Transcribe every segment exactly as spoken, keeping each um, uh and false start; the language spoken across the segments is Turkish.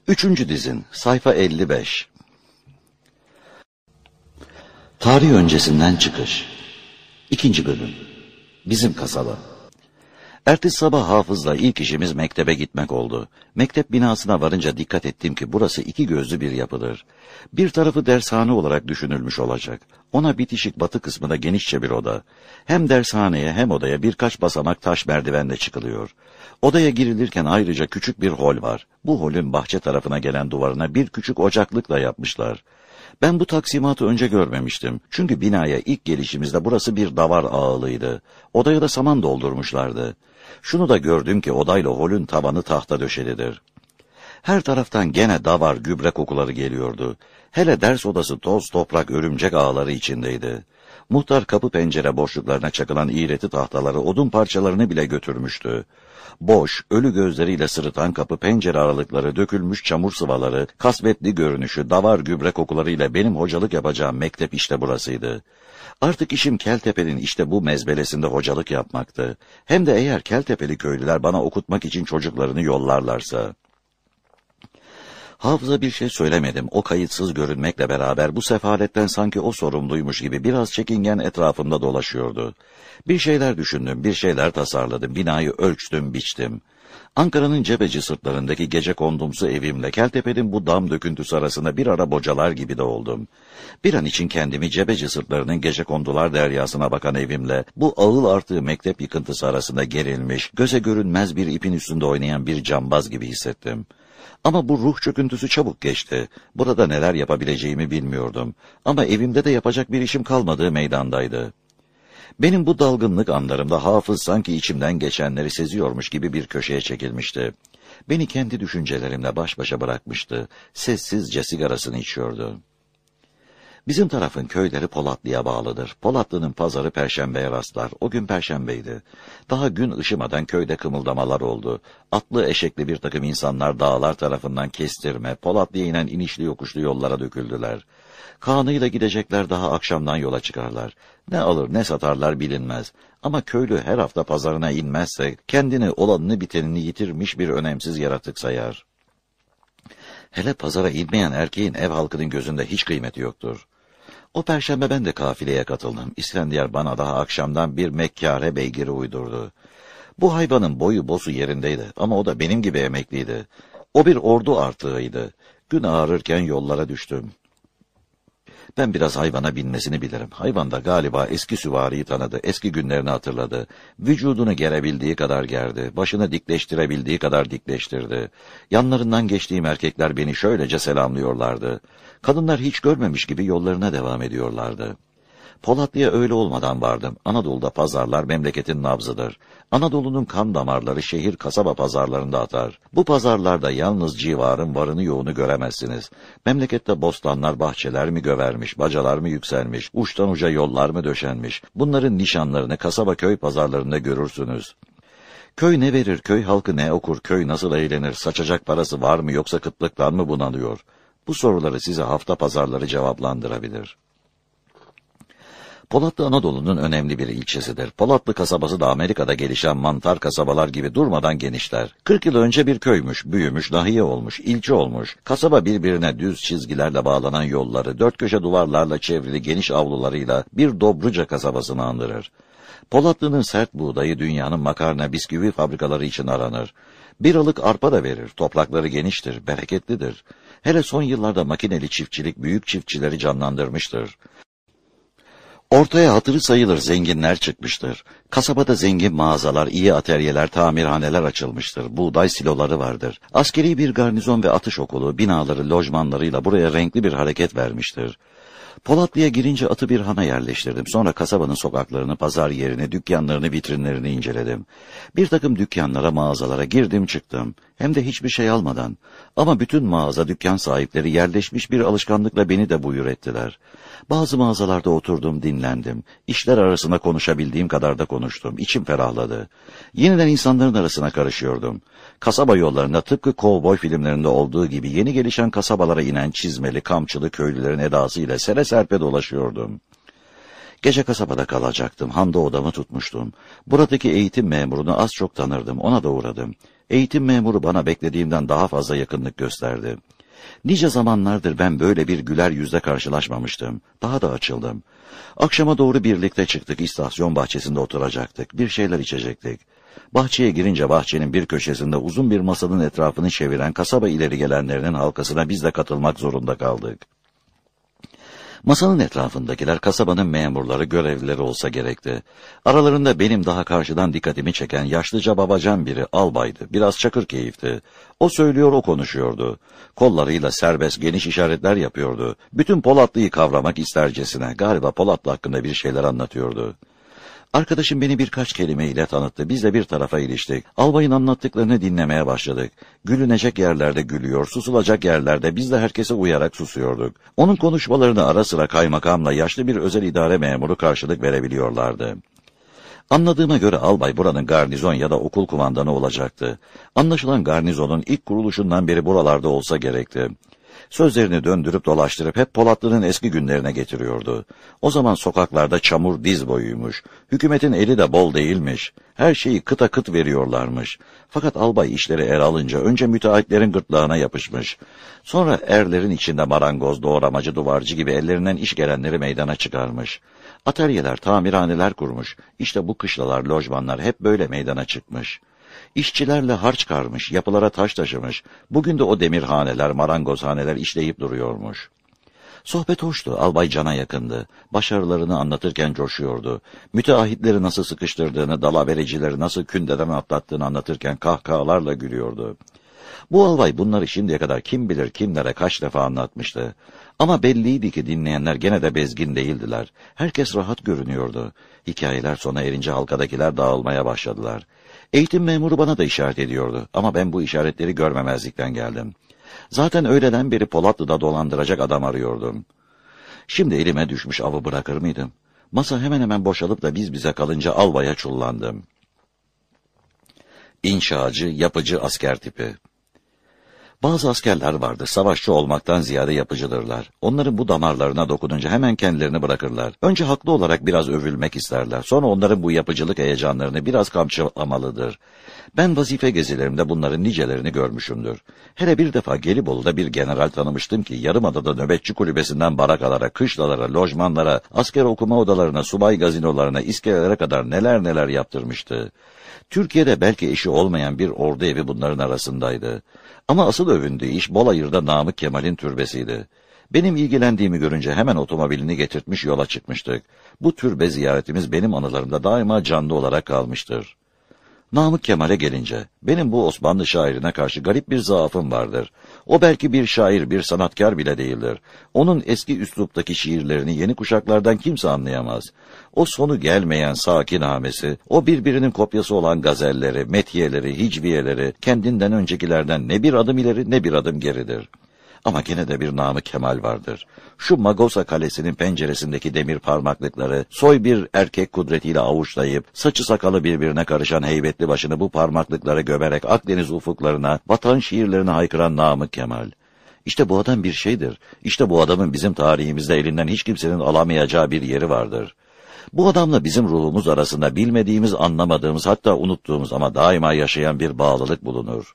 Üçüncü dizin, sayfa elli beş. Tarih öncesinden çıkış. İkinci bölüm. Bizim kasaba. Ertesi sabah Hafız'la ilk işimiz mektebe gitmek oldu. Mektep binasına varınca dikkat ettim ki burası iki gözlü bir yapıdır. Bir tarafı dershane olarak düşünülmüş olacak. Ona bitişik batı kısmında genişçe bir oda. Hem dershaneye hem odaya birkaç basamak taş merdivenle çıkılıyor. Odaya girilirken ayrıca küçük bir hol var. Bu holün bahçe tarafına gelen duvarına bir küçük ocaklıkla yapmışlar. Ben bu taksimatı önce görmemiştim. Çünkü binaya ilk gelişimizde burası bir davar ağılıydı. Odaya da saman doldurmuşlardı. Şunu da gördüm ki odayla holün tavanı tahta döşelidir. Her taraftan gene davar, gübre kokuları geliyordu. Hele ders odası toz, toprak, örümcek ağları içindeydi. Muhtar kapı pencere boşluklarına çakılan iğreti tahtaları, odun parçalarını bile götürmüştü. Boş, ölü gözleriyle sırıtan kapı pencere aralıkları, dökülmüş çamur sıvaları, kasvetli görünüşü, davar gübre kokularıyla benim hocalık yapacağım mektep işte burasıydı. Artık işim Keltepe'nin işte bu mezbelesinde hocalık yapmaktı. Hem de eğer Keltepeli köylüler bana okutmak için çocuklarını yollarlarsa. Hafıza bir şey söylemedim. O kayıtsız görünmekle beraber bu sefaletten sanki o sorumluymuş gibi biraz çekingen etrafımda dolaşıyordu. Bir şeyler düşündüm, bir şeyler tasarladım, binayı ölçtüm, biçtim. Ankara'nın Cebeci sırtlarındaki gecekondumsu evimle Keltepe'nin bu dam döküntüsü arasında bir ara bocalar gibi de oldum. Bir an için kendimi Cebeci sırtlarının gecekondular deryasına bakan evimle bu ağıl artığı mektep yıkıntısı arasında gerilmiş, göze görünmez bir ipin üstünde oynayan bir cambaz gibi hissettim. Ama bu ruh çöküntüsü çabuk geçti. Burada neler yapabileceğimi bilmiyordum. Ama evimde de yapacak bir işim kalmadığı meydandaydı. Benim bu dalgınlık anlarımda Hafız sanki içimden geçenleri seziyormuş gibi bir köşeye çekilmişti. Beni kendi düşüncelerimle baş başa bırakmıştı. Sessizce sigarasını içiyordu. Bizim tarafın köyleri Polatlı'ya bağlıdır. Polatlı'nın pazarı Perşembe'ye rastlar. O gün Perşembeydi. Daha gün ışımadan köyde kımıldamalar oldu. Atlı eşekli bir takım insanlar dağlar tarafından kestirme, Polatlı'ya inen inişli yokuşlu yollara döküldüler. Kağanıyla gidecekler daha akşamdan yola çıkarlar. Ne alır ne satarlar bilinmez. Ama köylü her hafta pazarına inmezse kendini olanını bitenini yitirmiş bir önemsiz yaratık sayar. Hele pazara inmeyen erkeğin ev halkının gözünde hiç kıymeti yoktur. O perşembe ben de kafileye katıldım. İskendiyar bana daha akşamdan bir mekkâre beygiri uydurdu. Bu hayvanın boyu bosu yerindeydi ama o da benim gibi emekliydi. O bir ordu artığıydı. Gün ağarırken yollara düştüm. Ben biraz hayvana binmesini bilirim. Hayvan da galiba eski süvariyi tanıdı, eski günlerini hatırladı. Vücudunu gerebildiği kadar gerdi, başını dikleştirebildiği kadar dikleştirdi. Yanlarından geçtiğim erkekler beni şöylece selamlıyorlardı. Kadınlar hiç görmemiş gibi yollarına devam ediyorlardı. Polatlı'ya öyle olmadan vardım. Anadolu'da pazarlar memleketin nabzıdır. Anadolu'nun kan damarları şehir kasaba pazarlarında atar. Bu pazarlarda yalnız civarın varını yoğunu göremezsiniz. Memlekette bostanlar, bahçeler mi gövermiş, bacalar mı yükselmiş, uçtan uca yollar mı döşenmiş. Bunların nişanlarını kasaba köy pazarlarında görürsünüz. Köy ne verir, köy halkı ne okur, köy nasıl eğlenir, saçacak parası var mı yoksa kıtlıktan mı bunalıyor? Bu soruları size hafta pazarları cevaplandırabilir. Polatlı Anadolu'nun önemli bir ilçesidir. Polatlı kasabası da Amerika'da gelişen mantar kasabalar gibi durmadan genişler. kırk yıl önce bir köymüş, büyümüş, nahiye olmuş, ilçe olmuş. Kasaba birbirine düz çizgilerle bağlanan yolları, dört köşe duvarlarla çevrili geniş avlularıyla bir Dobruca kasabasını andırır. Polatlı'nın sert buğdayı dünyanın makarna, bisküvi fabrikaları için aranır. Bir alık arpa da verir, toprakları geniştir, bereketlidir. Hele son yıllarda makineli çiftçilik büyük çiftçileri canlandırmıştır. Ortaya hatırı sayılır zenginler çıkmıştır. Kasabada zengin mağazalar, iyi atölyeler, tamirhaneler açılmıştır. Buğday siloları vardır. Askeri bir garnizon ve atış okulu, binaları, lojmanlarıyla buraya renkli bir hareket vermiştir. Polatlı'ya girince atı bir hana yerleştirdim. Sonra kasabanın sokaklarını, pazar yerini, dükkanlarını, vitrinlerini inceledim. Bir takım dükkanlara, mağazalara girdim çıktım. Hem de hiçbir şey almadan. Ama bütün mağaza, dükkan sahipleri yerleşmiş bir alışkanlıkla beni de buyur ettiler. Bazı mağazalarda oturdum, dinlendim. İşler arasında konuşabildiğim kadar da konuştum. İçim ferahladı. Yeniden insanların arasına karışıyordum. Kasaba yollarında tıpkı kovboy filmlerinde olduğu gibi yeni gelişen kasabalara inen çizmeli, kamçılı köylülerin edasıyla sere serpe dolaşıyordum. Gece kasabada kalacaktım. Handa odamı tutmuştum. Buradaki eğitim memurunu az çok tanırdım. Ona da uğradım. Eğitim memuru bana beklediğimden daha fazla yakınlık gösterdi. Nice zamanlardır ben böyle bir güler yüzle karşılaşmamıştım. Daha da açıldım. Akşama doğru birlikte çıktık, istasyon bahçesinde oturacaktık, bir şeyler içecektik. Bahçeye girince bahçenin bir köşesinde uzun bir masanın etrafını çeviren kasaba ileri gelenlerinin halkasına biz de katılmak zorunda kaldık. Masanın etrafındakiler kasabanın memurları, görevlileri olsa gerekti. Aralarında benim daha karşıdan dikkatimi çeken yaşlıca babacan biri albaydı. Biraz çakır keyifti. O söylüyor, o konuşuyordu. Kollarıyla serbest, geniş işaretler yapıyordu. Bütün Polatlı'yı kavramak istercesine. Galiba Polatlı hakkında bir şeyler anlatıyordu. Arkadaşım beni birkaç kelimeyle tanıttı. Biz de bir tarafa iliştik. Albayın anlattıklarını dinlemeye başladık. Gülünecek yerlerde gülüyor, susulacak yerlerde biz de herkese uyarak susuyorduk. Onun konuşmalarını ara sıra kaymakamla yaşlı bir özel idare memuru karşılık verebiliyorlardı. Anladığıma göre albay buranın garnizon ya da okul kumandanı olacaktı. Anlaşılan garnizonun ilk kuruluşundan beri buralarda olsa gerekti. Sözlerini döndürüp dolaştırıp hep Polatlı'nın eski günlerine getiriyordu. O zaman sokaklarda çamur diz boyuymuş. Hükümetin eli de bol değilmiş. Her şeyi kıta kıt veriyorlarmış. Fakat albay işleri el alınca önce müteahhitlerin gırtlağına yapışmış. Sonra erlerin içinde marangoz, doğramacı, duvarcı gibi ellerinden iş gelenleri meydana çıkarmış. Atölyeler, tamirhaneler kurmuş. İşte bu kışlalar, lojmanlar hep böyle meydana çıkmış. İşçilerle harç karmış, yapılara taş taşımış. Bugün de o demirhaneler, marangozhaneler işleyip duruyormuş. Sohbet hoştu, albay cana yakındı. Başarılarını anlatırken coşuyordu. Müteahhitleri nasıl sıkıştırdığını, dalavericileri nasıl kündeden atlattığını anlatırken kahkahalarla gülüyordu. Bu albay bunları şimdiye kadar kim bilir kimlere kaç defa anlatmıştı. Ama belliydi ki dinleyenler gene de bezgin değildiler. Herkes rahat görünüyordu. Hikayeler sona erince halkadakiler dağılmaya başladılar. Eğitim memuru bana da işaret ediyordu ama ben bu işaretleri görmemezlikten geldim. Zaten öğleden beri Polatlı'da dolandıracak adam arıyordum. Şimdi elime düşmüş avı bırakır mıydım? Masa hemen hemen boşalıp da biz bize kalınca albaya çullandım. İnşacı, yapıcı asker tipi. Bazı askerler vardır, savaşçı olmaktan ziyade yapıcıdırlar. Onların bu damarlarına dokununca hemen kendilerini bırakırlar. Önce haklı olarak biraz övülmek isterler. Sonra onların bu yapıcılık heyecanlarını biraz kamçılamalıdır. Ben vazife gezilerimde bunların nicelerini görmüşümdür. Hele bir defa Gelibolu'da bir general tanımıştım ki Yarımada'da nöbetçi kulübesinden barakalara, kışlalara, lojmanlara, asker okuma odalarına, subay gazinolarına, iskelelere kadar neler neler yaptırmıştı. Türkiye'de belki eşi olmayan bir ordu evi bunların arasındaydı. Ama asıl övündüğü iş Bolayır'da Namık Kemal'in türbesiydi. Benim ilgilendiğimi görünce hemen otomobilini getirtmiş yola çıkmıştık. Bu türbe ziyaretimiz benim anılarımda daima canlı olarak kalmıştır. Namık Kemal'e gelince, benim bu Osmanlı şairine karşı garip bir zaafım vardır. O belki bir şair, bir sanatkar bile değildir. Onun eski üsluptaki şiirlerini yeni kuşaklardan kimse anlayamaz. O sonu gelmeyen sakin hamesi, o birbirinin kopyası olan gazelleri, metiyeleri, hicviyeleri, kendinden öncekilerden ne bir adım ileri ne bir adım geridir. Ama gene de bir Namık Kemal vardır. Şu Magosa Kalesi'nin penceresindeki demir parmaklıkları, soy bir erkek kudretiyle avuçlayıp, saçı sakalı birbirine karışan heybetli başını bu parmaklıklara gömerek Akdeniz ufuklarına, vatan şiirlerine haykıran Namık Kemal. İşte bu adam bir şeydir. İşte bu adamın bizim tarihimizde elinden hiç kimsenin alamayacağı bir yeri vardır. Bu adamla bizim ruhumuz arasında bilmediğimiz, anlamadığımız, hatta unuttuğumuz ama daima yaşayan bir bağlılık bulunur.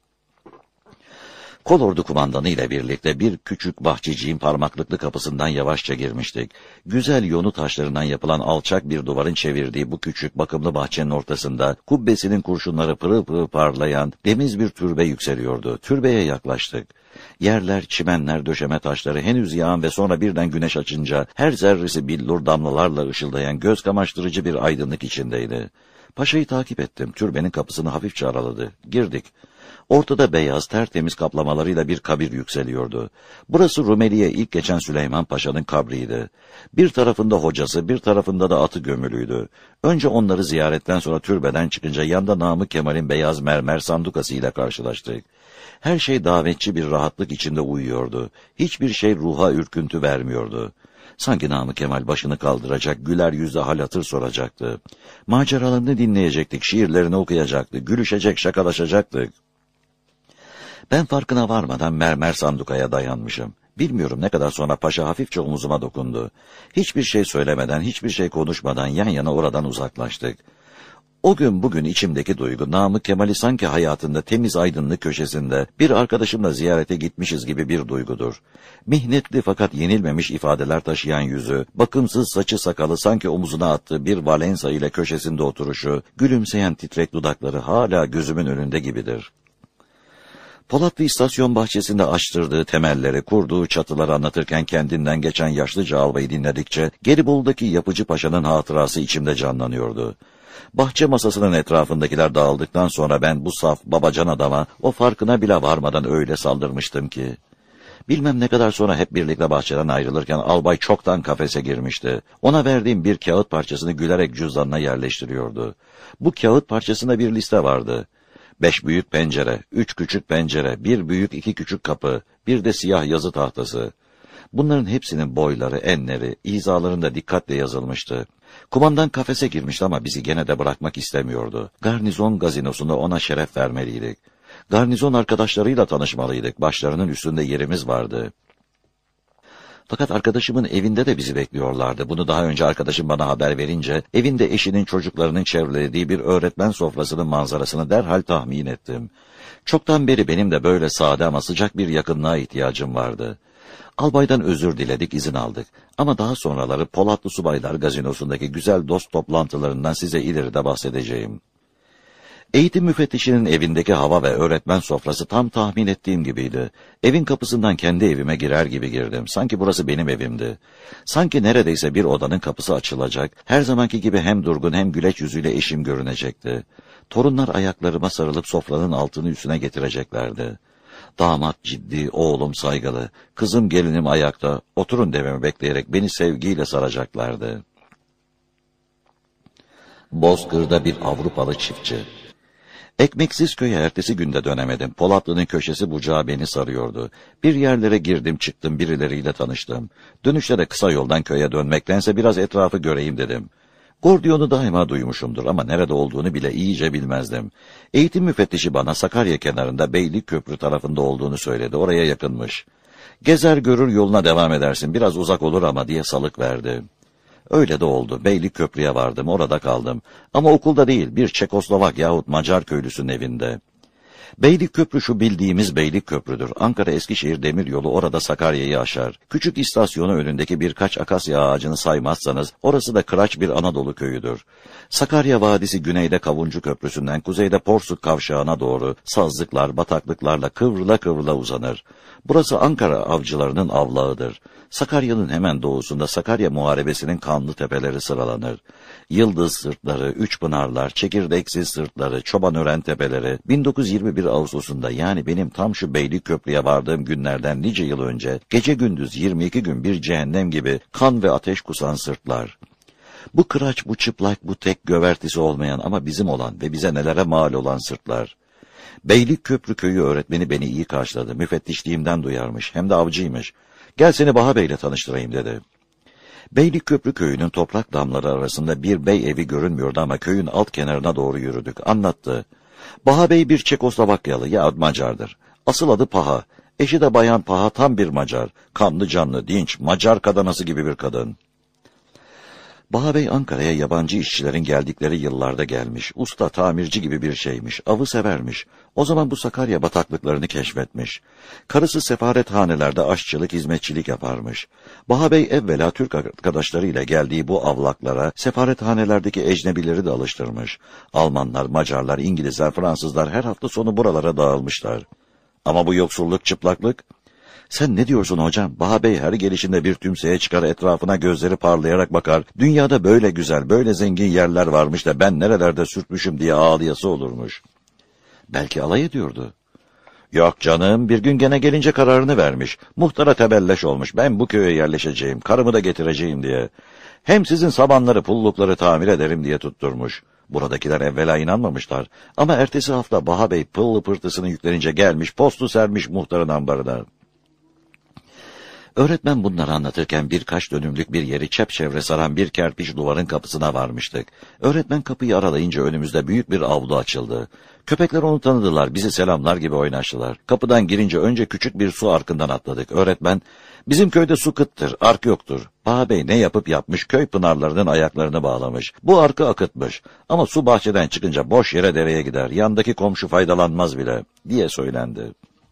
Kolordu kumandanı ile birlikte bir küçük bahçeciğin parmaklıklı kapısından yavaşça girmiştik. Güzel yonu taşlarından yapılan alçak bir duvarın çevirdiği bu küçük bakımlı bahçenin ortasında kubbesinin kurşunları pırıl pırıl parlayan temiz bir türbe yükseliyordu. Türbeye yaklaştık. Yerler, çimenler, döşeme taşları henüz yağan ve sonra birden güneş açınca her zerresi billur damlalarla ışıldayan göz kamaştırıcı bir aydınlık içindeydi. Paşayı takip ettim. Türbenin kapısını hafifçe araladı. Girdik. Ortada beyaz, tertemiz kaplamalarıyla bir kabir yükseliyordu. Burası Rumeli'ye ilk geçen Süleyman Paşa'nın kabriydi. Bir tarafında hocası, bir tarafında da atı gömülüydü. Önce onları ziyaretten sonra türbeden çıkınca yanda Namık Kemal'in beyaz mermer sandukasıyla karşılaştık. Her şey davetçi bir rahatlık içinde uyuyordu. Hiçbir şey ruha ürküntü vermiyordu. Sanki Namık Kemal başını kaldıracak, güler yüzle hal hatır soracaktı. Maceralarını dinleyecektik, şiirlerini okuyacaktık, gülüşecek, şakalaşacaktık. Ben farkına varmadan mermer sandukaya dayanmışım. Bilmiyorum ne kadar sonra paşa hafifçe omuzuma dokundu. Hiçbir şey söylemeden, hiçbir şey konuşmadan yan yana oradan uzaklaştık. O gün bugün içimdeki duygu, Namık Kemal'i sanki hayatında temiz aydınlık köşesinde bir arkadaşımla ziyarete gitmişiz gibi bir duygudur. Mihnetli fakat yenilmemiş ifadeler taşıyan yüzü, bakımsız saçı sakalı sanki omuzuna attığı bir Valensa ile köşesinde oturuşu, gülümseyen titrek dudakları hala gözümün önünde gibidir. Polatlı istasyon bahçesinde açtırdığı temelleri, kurduğu çatıları anlatırken kendinden geçen yaşlıca albayı dinledikçe, Gelibolu'daki Yapıcı Paşa'nın hatırası içimde canlanıyordu. Bahçe masasının etrafındakiler dağıldıktan sonra ben bu saf, babacan adama o farkına bile varmadan öyle saldırmıştım ki. Bilmem ne kadar sonra hep birlikte bahçeden ayrılırken albay çoktan kafese girmişti. Ona verdiğim bir kağıt parçasını gülerek cüzdanına yerleştiriyordu. Bu kağıt parçasında bir liste vardı. Beş büyük pencere, üç küçük pencere, bir büyük iki küçük kapı, bir de siyah yazı tahtası. Bunların hepsinin boyları, enleri, izalarında dikkatle yazılmıştı. Kumandan kafese girmişti ama bizi gene de bırakmak istemiyordu. Garnizon gazinosunda ona şeref vermeliydik. Garnizon arkadaşlarıyla tanışmalıydık. Başlarının üstünde yerimiz vardı. Fakat arkadaşımın evinde de bizi bekliyorlardı. Bunu daha önce arkadaşım bana haber verince, evinde eşinin çocuklarının çevrelediği bir öğretmen sofrasının manzarasını derhal tahmin ettim. Çoktan beri benim de böyle sade ama sıcak bir yakınlığa ihtiyacım vardı. Albaydan özür diledik, izin aldık. Ama daha sonraları Polatlı Subaylar Gazinosu'ndaki güzel dost toplantılarından size ileride bahsedeceğim. Eğitim müfettişinin evindeki hava ve öğretmen sofrası tam tahmin ettiğim gibiydi. Evin kapısından kendi evime girer gibi girdim. Sanki burası benim evimdi. Sanki neredeyse bir odanın kapısı açılacak, her zamanki gibi hem durgun hem güleç yüzüyle eşim görünecekti. Torunlar ayaklarıma sarılıp sofranın altını üstüne getireceklerdi. Damat ciddi, oğlum saygılı, kızım gelinim ayakta, oturun dememi bekleyerek beni sevgiyle saracaklardı. Bozkır'da bir Avrupalı çiftçi. Ekmeksiz köye ertesi günde dönemedim. Polatlı'nın köşesi bucağı beni sarıyordu. Bir yerlere girdim çıktım, birileriyle tanıştım. Dönüşte de kısa yoldan köye dönmektense biraz etrafı göreyim dedim. Gordiyon'u daima duymuşumdur ama nerede olduğunu bile iyice bilmezdim. Eğitim müfettişi bana Sakarya kenarında Beylikköprü tarafında olduğunu söyledi. Oraya yakınmış. Gezer görür yoluna devam edersin, biraz uzak olur ama diye salık verdi. Öyle de oldu. Beylikköprü'ye vardım, orada kaldım. Ama okulda değil, bir Çekoslovak yahut Macar köylüsünün evinde. Beylikköprü şu bildiğimiz Beylikköprü'dür. Ankara-Eskişehir demiryolu orada Sakarya'yı aşar. Küçük istasyonu önündeki birkaç akasya ağacını saymazsanız, orası da kıraç bir Anadolu köyüdür. Sakarya Vadisi güneyde Kavuncu Köprüsü'nden, kuzeyde Porsuk Kavşağı'na doğru sazlıklar, bataklıklarla kıvrıla kıvrıla uzanır. Burası Ankara avcılarının avlağıdır. Sakarya'nın hemen doğusunda Sakarya Muharebesi'nin kanlı tepeleri sıralanır. Yıldız Sırtları, Üçpınarlar, Çekirdeksiz Sırtları, Çobanören Tepeleri, bin dokuz yüz yirmi bir Ağustos'unda yani benim tam şu Beylikköprü'ye vardığım günlerden nice yıl önce, gece gündüz yirmi iki gün bir cehennem gibi kan ve ateş kusan sırtlar. Bu kıraç, bu çıplak, bu tek gövertisi olmayan ama bizim olan ve bize nelere mal olan sırtlar. Beylikköprü köyü öğretmeni beni iyi karşıladı. Müfettişliğimden duyarmış, hem de avcıymış. Gel seni Baha Bey'le tanıştırayım dedi. Beylikköprü köyünün toprak damları arasında bir bey evi görünmüyordu ama köyün alt kenarına doğru yürüdük. Anlattı. Baha Bey bir Çekoslovakyalı ya Macardır. Asıl adı Paha. Eşi de Bayan Paha, tam bir Macar. Kanlı canlı, dinç, Macar kadanası gibi bir kadın. Baha Bey Ankara'ya yabancı işçilerin geldikleri yıllarda gelmiş. Usta, tamirci gibi bir şeymiş. Avı severmiş. O zaman bu Sakarya bataklıklarını keşfetmiş. Karısı sefarethanelerde aşçılık, hizmetçilik yaparmış. Baha Bey evvela Türk arkadaşlarıyla geldiği bu avlaklara sefarethanelerdeki ecnebileri de alıştırmış. Almanlar, Macarlar, İngilizler, Fransızlar her hafta sonu buralara dağılmışlar. Ama bu yoksulluk, çıplaklık... Sen ne diyorsun hocam? Baha Bey her gelişinde bir tümseye çıkar, etrafına gözleri parlayarak bakar. Dünyada böyle güzel, böyle zengin yerler varmış da ben nerelerde sürtmüşüm diye ağlayası olurmuş. Belki alay ediyordu. Yok canım, bir gün gene gelince kararını vermiş. Muhtara tebelleş olmuş. Ben bu köye yerleşeceğim, karımı da getireceğim diye. Hem sizin sabanları, pullukları tamir ederim diye tutturmuş. Buradakiler evvela inanmamışlar. Ama ertesi hafta Baha Bey pıllı pırtısını yüklenince gelmiş, postu sermiş muhtarın ambarına. Öğretmen bunları anlatırken birkaç dönümlük bir yeri çepçevre saran bir kerpiç duvarın kapısına varmıştık. Öğretmen kapıyı aralayınca önümüzde büyük bir avlu açıldı. Köpekler onu tanıdılar, bizi selamlar gibi oynaştılar. Kapıdan girince önce küçük bir su arkından atladık. Öğretmen, bizim köyde su kıttır, ark yoktur. Baha Bey ne yapıp yapmış, köy pınarlarının ayaklarını bağlamış. Bu arkı akıtmış. Ama su bahçeden çıkınca boş yere dereye gider, yandaki komşu faydalanmaz bile, diye söylendi.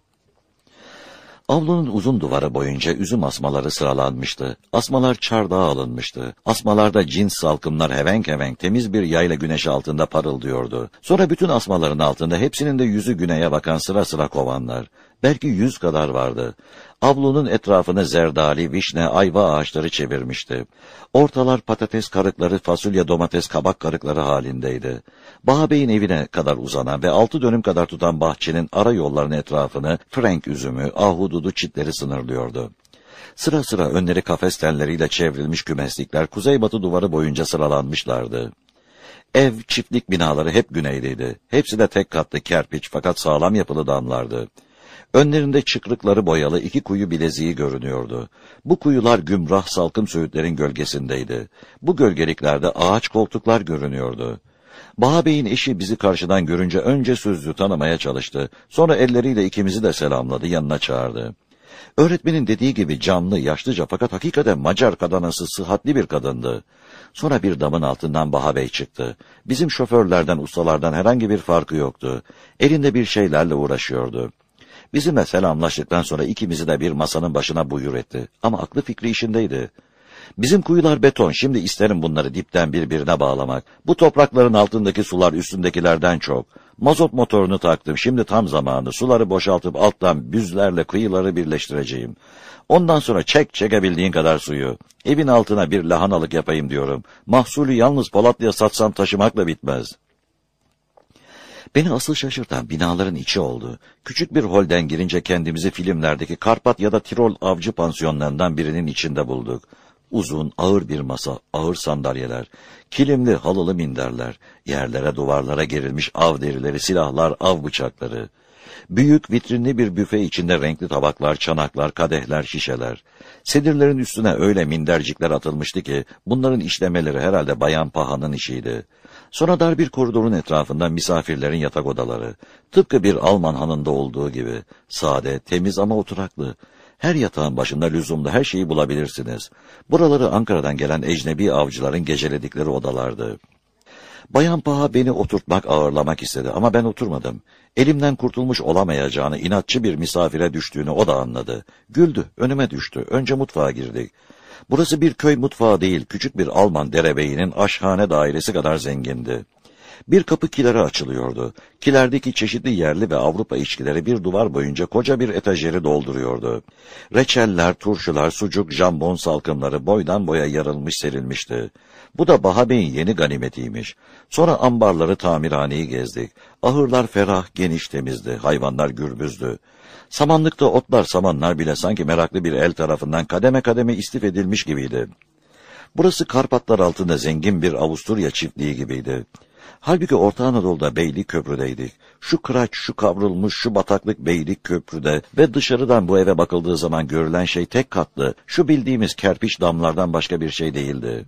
Avlunun uzun duvarı boyunca üzüm asmaları sıralanmıştı. Asmalar çardağa alınmıştı. Asmalarda cins salkımlar hevenk hevenk temiz bir yayla güneşi altında parıldıyordu. Sonra bütün asmaların altında hepsinin de yüzü güneye bakan sıra sıra kovanlar. Belki yüz kadar vardı. Avlunun etrafını zerdali, vişne, ayva ağaçları çevirmişti. Ortalar patates karıkları, fasulye, domates, kabak karıkları halindeydi. Baha Bey'in evine kadar uzanan ve altı dönüm kadar tutan bahçenin ara yollarının etrafını frenk üzümü, ahududu çitleri sınırlıyordu. Sıra sıra önleri kafes telleriyle çevrilmiş kümeslikler kuzeybatı duvarı boyunca sıralanmışlardı. Ev, çiftlik binaları hep güneydeydi. Hepsi de tek katlı kerpiç fakat sağlam yapılı damlardı. Önlerinde çıkrıkları boyalı iki kuyu bileziği görünüyordu. Bu kuyular gümrah salkım söğütlerin gölgesindeydi. Bu gölgeliklerde ağaç koltuklar görünüyordu. Baha Bey'in eşi bizi karşıdan görünce önce sözlü tanımaya çalıştı. Sonra elleriyle ikimizi de selamladı, yanına çağırdı. Öğretmenin dediği gibi canlı, yaşlıca fakat hakikaten Macar kadanası sıhhatli bir kadındı. Sonra bir damın altından Baha Bey çıktı. Bizim şoförlerden, ustalardan herhangi bir farkı yoktu. Elinde bir şeylerle uğraşıyordu. Bizimle selamlaştıktan sonra ikimizi de bir masanın başına buyur etti. Ama aklı fikri işindeydi. Bizim kuyular beton, şimdi isterim bunları dipten birbirine bağlamak. Bu toprakların altındaki sular üstündekilerden çok. Mazot motorunu taktım, şimdi tam zamanı. Suları boşaltıp alttan büzlerle kıyıları birleştireceğim. Ondan sonra çek çekebildiğin kadar suyu. Evin altına bir lahanalık yapayım diyorum. Mahsulü yalnız Polatlı'ya satsam taşımakla bitmez. Beni asıl şaşırtan binaların içi oldu. Küçük bir holden girince kendimizi filmlerdeki Karpat ya da Tirol avcı pansiyonlarından birinin içinde bulduk. Uzun, ağır bir masa, ağır sandalyeler, kilimli, halılı minderler, yerlere duvarlara gerilmiş av derileri, silahlar, av bıçakları. Büyük, vitrinli bir büfe içinde renkli tabaklar, çanaklar, kadehler, şişeler. Sedirlerin üstüne öyle mindercikler atılmıştı ki, bunların işlemeleri herhalde Bayan Paha'nın işiydi. Sonra dar bir koridorun etrafında misafirlerin yatak odaları. Tıpkı bir Alman hanında olduğu gibi. Sade, temiz ama oturaklı. Her yatağın başında lüzumlu her şeyi bulabilirsiniz. Buraları Ankara'dan gelen ecnebi avcıların geceledikleri odalardı. Bayan Paha beni oturtmak, ağırlamak istedi ama ben oturmadım. Elimden kurtulmuş olamayacağını, inatçı bir misafire düştüğünü o da anladı. Güldü, önüme düştü. Önce mutfağa girdik. Burası bir köy mutfağı değil, küçük bir Alman derebeyinin aşhane dairesi kadar zengindi. Bir kapı kilere açılıyordu. Kilerdeki çeşitli yerli ve Avrupa içkileri bir duvar boyunca koca bir etajeri dolduruyordu. Reçeller, turşular, sucuk, jambon salkımları boydan boya yarılmış serilmişti. Bu da Baha Bey'in yeni ganimetiymiş. Sonra ambarları, tamirhaneyi gezdik. Ahırlar ferah, geniş, temizdi. Hayvanlar gürbüzdü. Samanlıkta otlar, samanlar bile sanki meraklı bir el tarafından kademe kademe istif edilmiş gibiydi. Burası Karpatlar altında zengin bir Avusturya çiftliği gibiydi. Halbuki Orta Anadolu'da Beylik Köprü'deydik. Şu kıraç, şu kavrulmuş, şu bataklık Beylik Köprü'de ve dışarıdan bu eve bakıldığı zaman görülen şey tek katlı, şu bildiğimiz kerpiç damlardan başka bir şey değildi.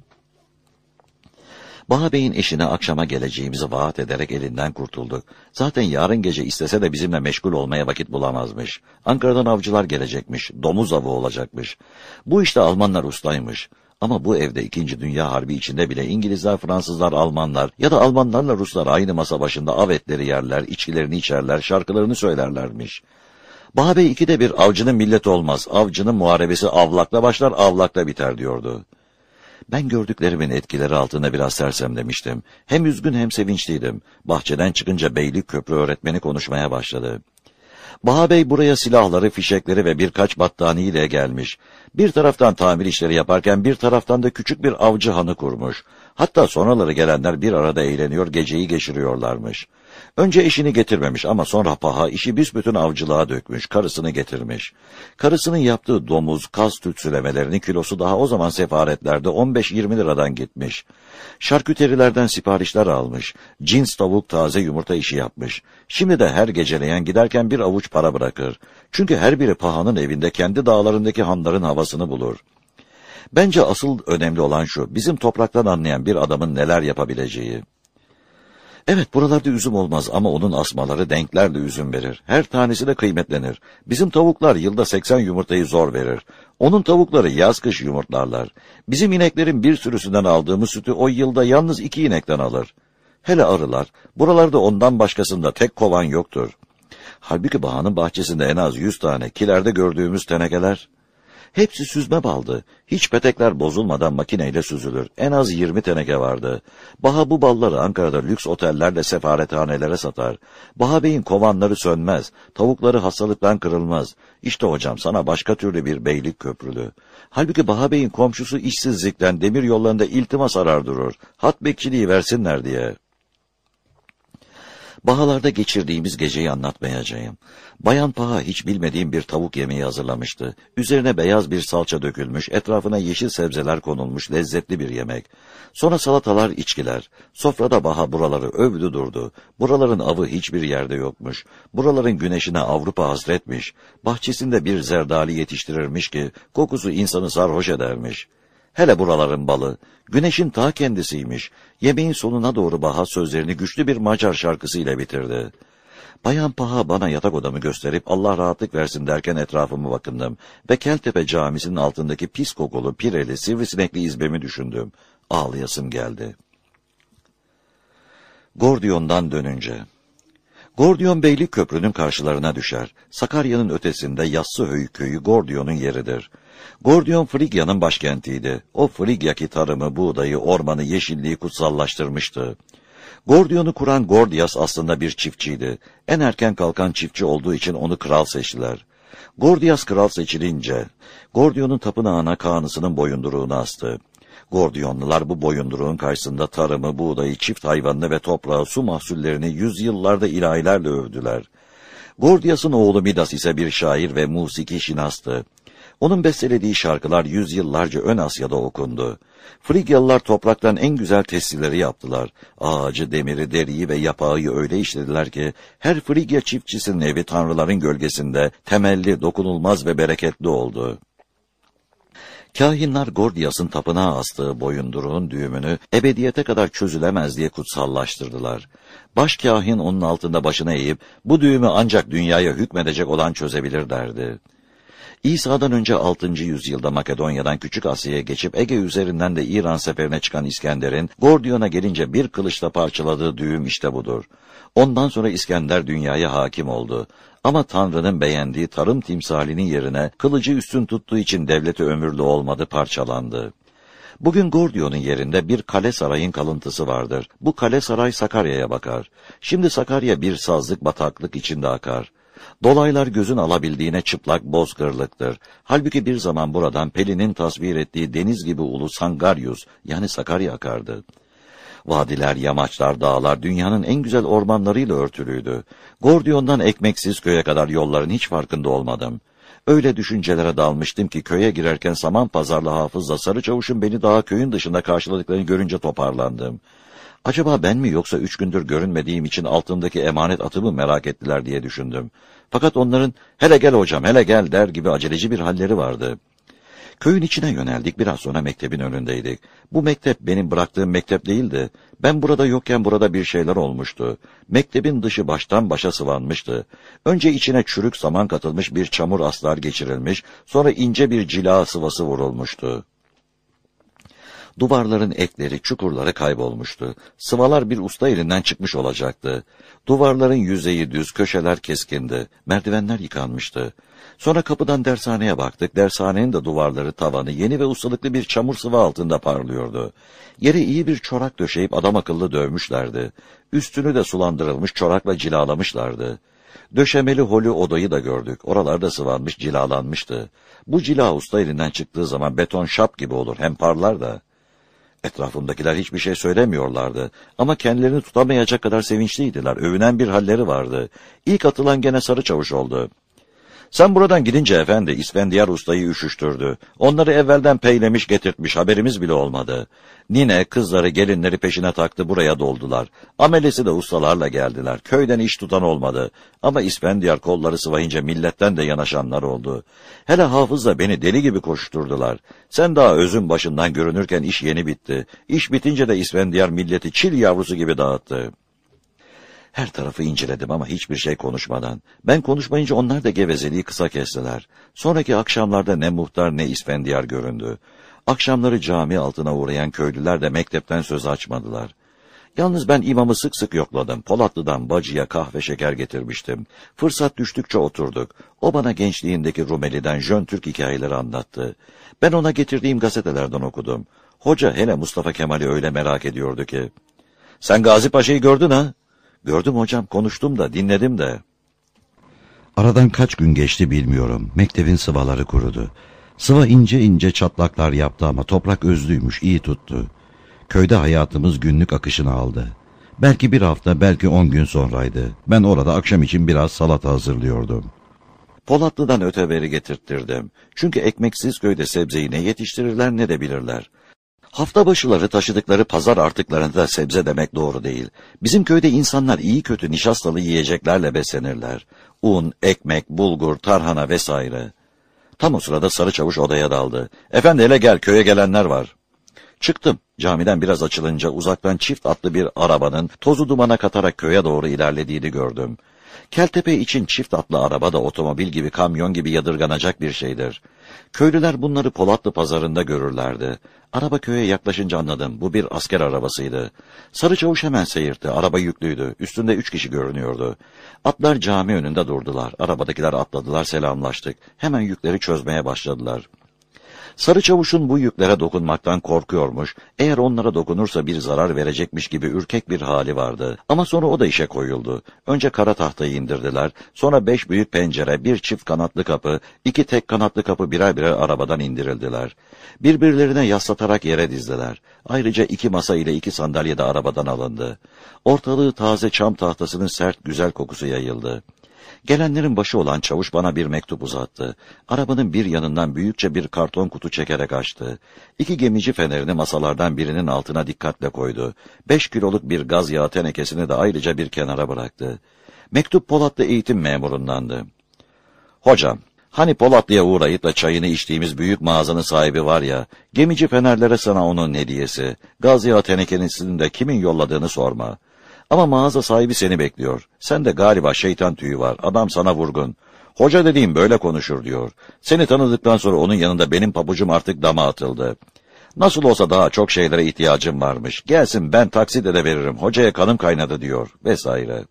Baha Bey'in eşine akşama geleceğimizi vaat ederek elinden kurtulduk. Zaten yarın gece istese de bizimle meşgul olmaya vakit bulamazmış. Ankara'dan avcılar gelecekmiş, domuz avı olacakmış. Bu işte Almanlar ustaymış. Ama bu evde İkinci Dünya Harbi içinde bile İngilizler, Fransızlar, Almanlar ya da Almanlarla Ruslar aynı masa başında av etleri yerler, içkilerini içerler, şarkılarını söylerlermiş. Baha Bey ikide bir avcının milleti olmaz, avcının muharebesi avlakla başlar, avlakla biter diyordu. Ben gördüklerimin etkileri altında biraz sersemlemiştim. Hem üzgün hem sevinçliydim. Bahçeden çıkınca Beylik Köprü öğretmeni konuşmaya başladı. Baha Bey buraya silahları, fişekleri ve birkaç battaniyeyle gelmiş. Bir taraftan tamir işleri yaparken bir taraftan da küçük bir avcı hanı kurmuş. Hatta sonraları gelenler bir arada eğleniyor, geceyi geçiriyorlarmış. Önce eşini getirmemiş ama sonra Paha işi büsbütün avcılığa dökmüş, karısını getirmiş. Karısının yaptığı domuz, kaz tütsülemelerinin kilosu daha o zaman sefaretlerde on beş yirmi liradan gitmiş. Şarküterilerden siparişler almış, cins tavuk, taze yumurta işi yapmış. Şimdi de her geceleyen giderken bir avuç para bırakır. Çünkü her biri Paha'nın evinde kendi dağlarındaki hanların havasını bulur. Bence asıl önemli olan şu, bizim topraktan anlayan bir adamın neler yapabileceği. Evet, buralarda üzüm olmaz ama onun asmaları denklerle üzüm verir. Her tanesi de kıymetlenir. Bizim tavuklar yılda seksen yumurtayı zor verir. Onun tavukları yaz kış yumurtlarlar. Bizim ineklerin bir sürüsünden aldığımız sütü o yılda yalnız iki inekten alır. Hele arılar, buralarda ondan başkasında tek kovan yoktur. Halbuki Baha'nın bahçesinde en az yüz tane, kilerde gördüğümüz tenekeler. Hepsi süzme baldı. Hiç petekler bozulmadan makineyle süzülür. En az yirmi teneke vardı. Baha bu balları Ankara'da lüks otellerle sefarethanelere satar. Baha Bey'in kovanları sönmez. Tavukları hastalıktan kırılmaz. İşte hocam sana başka türlü bir beylik köprülü. Halbuki Baha Bey'in komşusu işsizlikten demir yollarında iltimas arar durur. Hat bekçiliği versinler diye. Bahalarda geçirdiğimiz geceyi anlatmayacağım. Bayan Paha hiç bilmediğim bir tavuk yemeği hazırlamıştı. Üzerine beyaz bir salça dökülmüş, etrafına yeşil sebzeler konulmuş lezzetli bir yemek. Sonra salatalar, içkiler. Sofrada Baha buraları övdü durdu. Buraların avı hiçbir yerde yokmuş. Buraların güneşine Avrupa hasretmiş. Bahçesinde bir zerdali yetiştirirmiş ki kokusu insanı sarhoş edermiş. Hele buraların balı, güneşin ta kendisiymiş. Yemeğin sonuna doğru Baha sözlerini güçlü bir Macar şarkısıyla bitirdi. Bayan Paha bana yatak odamı gösterip Allah rahatlık versin derken etrafımı bakındım ve Keltepe Camisi'nin altındaki pis kokulu, pireli, sivrisinekli izbemi düşündüm. Ağlayasım geldi. Gordiyon'dan dönünce. Gordiyon Beylik Köprü'nün karşılarına düşer. Sakarya'nın ötesinde Yassıhöyük köyü Gordiyon'un yeridir. Gordiyon Frigya'nın başkentiydi. O Frigya ki tarımı, buğdayı, ormanı, yeşilliği kutsallaştırmıştı. Gordiyon'u kuran Gordias aslında bir çiftçiydi. En erken kalkan çiftçi olduğu için onu kral seçtiler. Gordias kral seçilince, Gordiyon'un tapınağına Kanısı'nın boyunduruğunu astı. Gordiyonlular bu boyunduruğun karşısında tarımı, buğdayı, çift hayvanını ve toprağı, su mahsullerini yüzyıllarda ilahilerle övdüler. Gordias'ın oğlu Midas ise bir şair ve musiki şinastı. Onun bestelediği şarkılar yüzyıllarca ön Asya'da okundu. Frigyalılar topraktan en güzel testileri yaptılar. Ağacı, demiri, deriyi ve yapağı öyle işlediler ki her Frigya çiftçisinin evi tanrıların gölgesinde temelli, dokunulmaz ve bereketli oldu. Kâhinler Gordias'ın tapınağa astığı boyunduruğun düğümünü ebediyete kadar çözülemez diye kutsallaştırdılar. Başkâhin onun altında başını eğip bu düğümü ancak dünyaya hükmedecek olan çözebilir derdi. İsa'dan önce altıncı yüzyılda Makedonya'dan Küçük Asya'ya geçip Ege üzerinden de İran seferine çıkan İskender'in Gordiyon'a gelince bir kılıçla parçaladığı düğüm işte budur. Ondan sonra İskender dünyaya hakim oldu. Ama Tanrı'nın beğendiği tarım timsalinin yerine kılıcı üstün tuttuğu için devleti ömürlü olmadı, parçalandı. Bugün Gordiyon'un yerinde bir kale sarayın kalıntısı vardır. Bu kale saray Sakarya'ya bakar. Şimdi Sakarya bir sazlık bataklık içinde akar. Dolaylar gözün alabildiğine çıplak bozkırlıktır. Halbuki bir zaman buradan Pelin'in tasvir ettiği deniz gibi ulu Sangaryus yani Sakarya akardı. Vadiler, yamaçlar, dağlar dünyanın en güzel ormanlarıyla örtülüydü. Gordiyon'dan ekmeksiz köye kadar yolların hiç farkında olmadım. Öyle düşüncelere dalmıştım ki köye girerken Saman Pazarlı Hafız'la Sarı Çavuş'un beni daha köyün dışında karşıladıklarını görünce toparlandım. Acaba ben mi yoksa üç gündür görünmediğim için altındaki emanet atımı merak ettiler diye düşündüm. Fakat onların hele gel hocam hele gel der gibi aceleci bir halleri vardı. Köyün içine yöneldik, biraz sonra mektebin önündeydik. Bu mektep benim bıraktığım mektep değildi. Ben burada yokken burada bir şeyler olmuştu. Mektebin dışı baştan başa sıvanmıştı. Önce içine çürük saman katılmış bir çamur aslar geçirilmiş, sonra ince bir cila sıvası vurulmuştu. Duvarların ekleri, çukurları kaybolmuştu. Sıvalar bir usta elinden çıkmış olacaktı. Duvarların yüzeyi düz, köşeler keskindi. Merdivenler yıkanmıştı. Sonra kapıdan dershaneye baktık. Dershanenin de duvarları, tavanı yeni ve ustalıklı bir çamur sıvı altında parlıyordu. Yere iyi bir çorak döşeyip adam akıllı dövmüşlerdi. Üstünü de sulandırılmış çorakla cilalamışlardı. Döşemeli holü odayı da gördük. Oralarda sıvanmış, cilalanmıştı. Bu cila usta elinden çıktığı zaman beton şap gibi olur, hem parlar da. Etrafımdakiler hiçbir şey söylemiyorlardı. Ama kendilerini tutamayacak kadar sevinçliydiler. Övünen bir halleri vardı. İlk atılan gene Sarı Çavuş oldu. Sen buradan gidince efendi, İsfendiyar ustayı üşüştürdü. Onları evvelden peylemiş getirtmiş, haberimiz bile olmadı. Nine, kızları, gelinleri peşine taktı, buraya doldular. Amelesi de ustalarla geldiler. Köyden iş tutan olmadı. Ama İsfendiyar kolları sıvayınca milletten de yanaşanlar oldu. Hele Hafız'la beni deli gibi koşturdular. Sen daha özün başından görünürken iş yeni bitti. İş bitince de İsfendiyar milleti çil yavrusu gibi dağıttı. Her tarafı inceledim ama hiçbir şey konuşmadan. Ben konuşmayınca onlar da gevezeliği kısa kestiler. Sonraki akşamlarda ne muhtar ne isfendiyar göründü. Akşamları cami altına uğrayan köylüler de mektepten söz açmadılar. Yalnız ben imamı sık sık yokladım. Polatlı'dan bacıya kahve şeker getirmiştim. Fırsat düştükçe oturduk. O bana gençliğindeki Rumeli'den Jön Türk hikayeleri anlattı. Ben ona getirdiğim gazetelerden okudum. Hoca hele Mustafa Kemal'i öyle merak ediyordu ki. Sen Gazi Paşa'yı gördün ha? Gördüm hocam, konuştum da, dinledim de. Aradan kaç gün geçti bilmiyorum. Mektebin sıvaları kurudu. Sıva ince ince çatlaklar yaptı ama toprak özlüymüş, iyi tuttu. Köyde hayatımız günlük akışını aldı. Belki bir hafta, belki on gün sonraydı. Ben orada akşam için biraz salata hazırlıyordum. Polatlı'dan öteberi getirttirdim. Çünkü ekmeksiz köyde sebzeyi ne yetiştirirler ne de bilirler. Hafta başıları taşıdıkları pazar artıklarında sebze demek doğru değil. Bizim köyde insanlar iyi kötü nişastalı yiyeceklerle beslenirler. Un, ekmek, bulgur, tarhana vesaire. Tam o sırada Sarı Çavuş odaya daldı. Efendi hele gel, köye gelenler var. Çıktım. Camiden biraz açılınca uzaktan çift atlı bir arabanın tozu dumana katarak köye doğru ilerlediğini gördüm. Keltepe için çift atlı araba da otomobil gibi, kamyon gibi yadırganacak bir şeydir. Köylüler bunları Polatlı pazarında görürlerdi. Araba köye yaklaşınca anladım. Bu bir asker arabasıydı. Sarı Çavuş hemen seyirtti. Araba yüklüydü. Üstünde üç kişi görünüyordu. Atlar cami önünde durdular. Arabadakiler atladılar, selamlaştık. Hemen yükleri çözmeye başladılar. Sarı Çavuş'un bu yüklere dokunmaktan korkuyormuş, eğer onlara dokunursa bir zarar verecekmiş gibi ürkek bir hali vardı. Ama sonra o da işe koyuldu. Önce kara tahtayı indirdiler, sonra beş büyük pencere, bir çift kanatlı kapı, iki tek kanatlı kapı birer birer arabadan indirildiler. Birbirlerine yaslatarak yere dizdiler. Ayrıca iki masa ile iki sandalye de arabadan alındı. Ortalığı taze çam tahtasının sert güzel kokusu yayıldı. Gelenlerin başı olan çavuş bana bir mektup uzattı. Arabanın bir yanından büyükçe bir karton kutu çekerek açtı. İki gemici fenerini masalardan birinin altına dikkatle koydu. Beş kiloluk bir gaz yağı tenekesini de ayrıca bir kenara bıraktı. Mektup Polatlı eğitim memurundandı. Hocam, hani Polatlı'ya uğrayıp da çayını içtiğimiz büyük mağazanın sahibi var ya, gemici fenerlere sana onun hediyesi. Gaz yağı tenekenisini de kimin yolladığını sorma. Ama mağaza sahibi seni bekliyor. Sen de galiba şeytan tüyü var. Adam sana vurgun. Hoca dediğim böyle konuşur diyor. Seni tanıdıktan sonra onun yanında benim pabucum artık dama atıldı. Nasıl olsa daha çok şeylere ihtiyacım varmış. Gelsin ben takside de veririm. Hocaya kanım kaynadı diyor. Vesaire.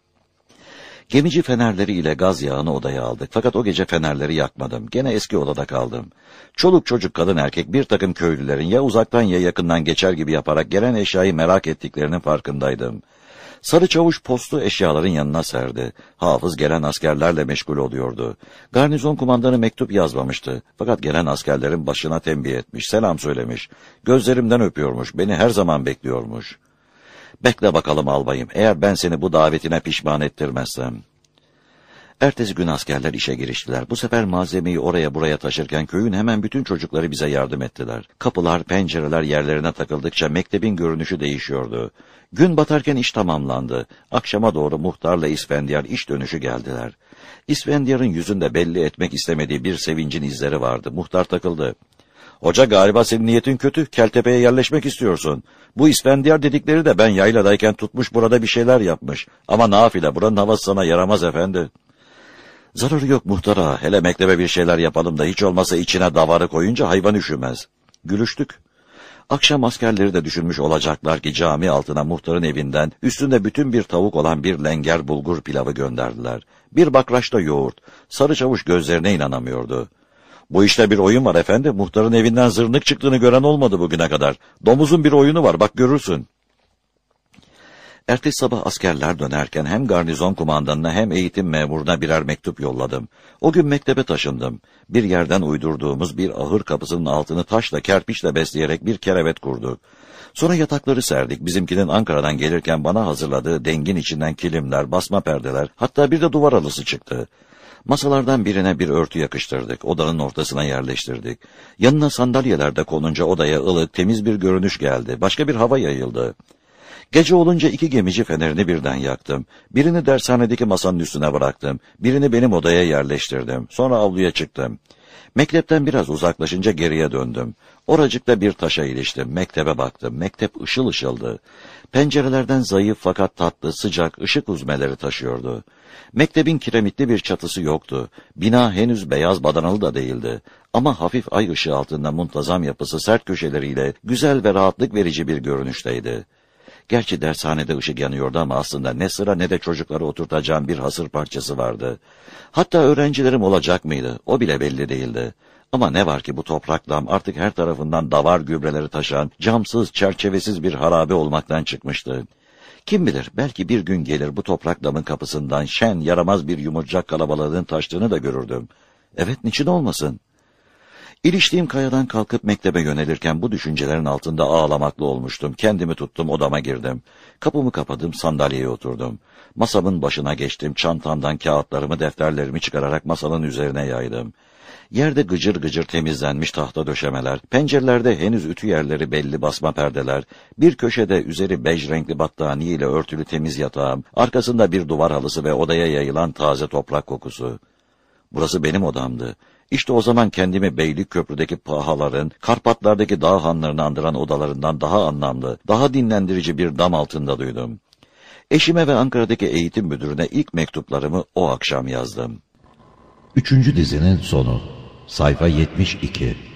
Gemici fenerleri ile gaz yağını odaya aldık. Fakat o gece fenerleri yakmadım. Gene eski odada kaldım. Çoluk çocuk kadın erkek bir takım köylülerin ya uzaktan ya yakından geçer gibi yaparak gelen eşyayı merak ettiklerinin farkındaydım. Sarı Çavuş postu eşyaların yanına serdi. Hafız gelen askerlerle meşgul oluyordu. Garnizon kumandanı mektup yazmamıştı. Fakat gelen askerlerin başına tembih etmiş, selam söylemiş. Gözlerimden öpüyormuş, beni her zaman bekliyormuş. Bekle bakalım albayım, eğer ben seni bu davetine pişman ettirmezsem. Ertesi gün askerler işe giriştiler. Bu sefer malzemeyi oraya buraya taşırken köyün hemen bütün çocukları bize yardım ettiler. Kapılar, pencereler yerlerine takıldıkça mektebin görünüşü değişiyordu. Gün batarken iş tamamlandı. Akşama doğru muhtarla isfendiyar iş dönüşü geldiler. İsfendiyar'ın yüzünde belli etmek istemediği bir sevincin izleri vardı. Muhtar takıldı. Hoca galiba senin niyetin kötü, Keltepe'ye yerleşmek istiyorsun. Bu isfendiyar dedikleri de ben yayladayken tutmuş burada bir şeyler yapmış. Ama nafile, buranın havası sana yaramaz efendi. Zararı yok muhtar ağa, hele mektebe bir şeyler yapalım da hiç olmasa içine davarı koyunca hayvan üşümez. Gülüştük. Akşam askerleri de düşünmüş olacaklar ki cami altına muhtarın evinden üstünde bütün bir tavuk olan bir lenger bulgur pilavı gönderdiler. Bir bakraçta yoğurt. Sarı Çavuş gözlerine inanamıyordu. Bu işte bir oyun var efendi, muhtarın evinden zırnık çıktığını gören olmadı bugüne kadar. Domuzun bir oyunu var, bak görürsün. Ertesi sabah askerler dönerken hem garnizon kumandanına hem eğitim memuruna birer mektup yolladım. O gün mektebe taşındım. Bir yerden uydurduğumuz bir ahır kapısının altını taşla kerpiçle besleyerek bir kerevet kurduk. Sonra yatakları serdik. Bizimkinin Ankara'dan gelirken bana hazırladığı dengin içinden kilimler, basma perdeler, hatta bir de duvar halısı çıktı. Masalardan birine bir örtü yakıştırdık. Odanın ortasına yerleştirdik. Yanına sandalyeler de konunca odaya ılık, temiz bir görünüş geldi. Başka bir hava yayıldı. Gece olunca iki gemici fenerini birden yaktım. Birini dershanedeki masanın üstüne bıraktım. Birini benim odaya yerleştirdim. Sonra avluya çıktım. Mektepten biraz uzaklaşınca geriye döndüm. Oracıkta bir taşa iliştim. Mektebe baktım. Mektep ışıl ışıldı. Pencerelerden zayıf fakat tatlı, sıcak ışık uzmeleri taşıyordu. Mektebin kiremitli bir çatısı yoktu. Bina henüz beyaz badanalı da değildi. Ama hafif ay ışığı altında muntazam yapısı sert köşeleriyle güzel ve rahatlık verici bir görünüşteydi. Gerçi dershanede ışık yanıyordu ama aslında ne sıra ne de çocukları oturtacağım bir hasır parçası vardı. Hatta öğrencilerim olacak mıydı? O bile belli değildi. Ama ne var ki bu toprak dam artık her tarafından davar gübreleri taşan, camsız, çerçevesiz bir harabe olmaktan çıkmıştı. Kim bilir, belki bir gün gelir bu toprak damın kapısından şen, yaramaz bir yumurcak kalabalığının taştığını da görürdüm. Evet, niçin olmasın? İliştiğim kayadan kalkıp mektebe yönelirken bu düşüncelerin altında ağlamaklı olmuştum. Kendimi tuttum, odama girdim. Kapımı kapadım, sandalyeye oturdum. Masamın başına geçtim, çantamdan kağıtlarımı, defterlerimi çıkararak masanın üzerine yaydım. Yerde gıcır gıcır temizlenmiş tahta döşemeler, pencerelerde henüz ütü yerleri belli basma perdeler, bir köşede üzeri bej renkli battaniye ile örtülü temiz yatağım, arkasında bir duvar halısı ve odaya yayılan taze toprak kokusu. Burası benim odamdı. İşte o zaman kendimi Beylikköprü'deki pahaların, Karpatlar'daki dağ hanlarını andıran odalarından daha anlamlı, daha dinlendirici bir dam altında duydum. Eşime ve Ankara'daki eğitim müdürüne ilk mektuplarımı o akşam yazdım. Üçüncü dizinin sonu. Sayfa yetmiş iki.